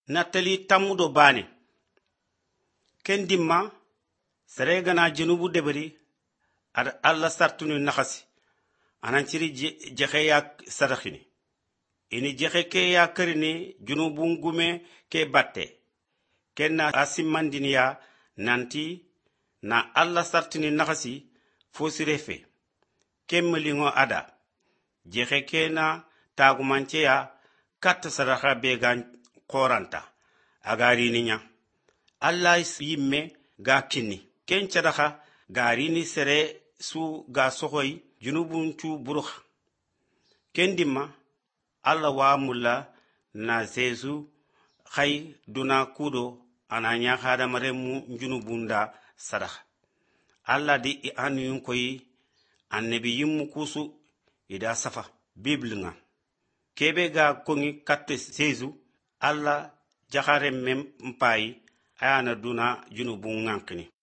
nattali tammudo bane ken dimma sere gana junubu debari ada alla sartunu nakhasi ananciri jexe ya sadakhini ini jexe ke ya karini junubun gume ke batte kenna asimandiniya nanti na alla sartini nakhasi fosirefe kemmelingo ada jexe kena tagumanceya kat sadaka began koranta agarini nya alla yimme ga kinni ken cadaka garini sere su ga sohoy junubun cu burukh kendima alla wa mulla na zezu khay duna kudo ananya khada maremu junubunda sadaka alla di anuyun koyi annabi yimmu kusu ida safa biblinga kebe ga kongi katte zezu alla jakhare mem mpayi ayana duna junubun ngankini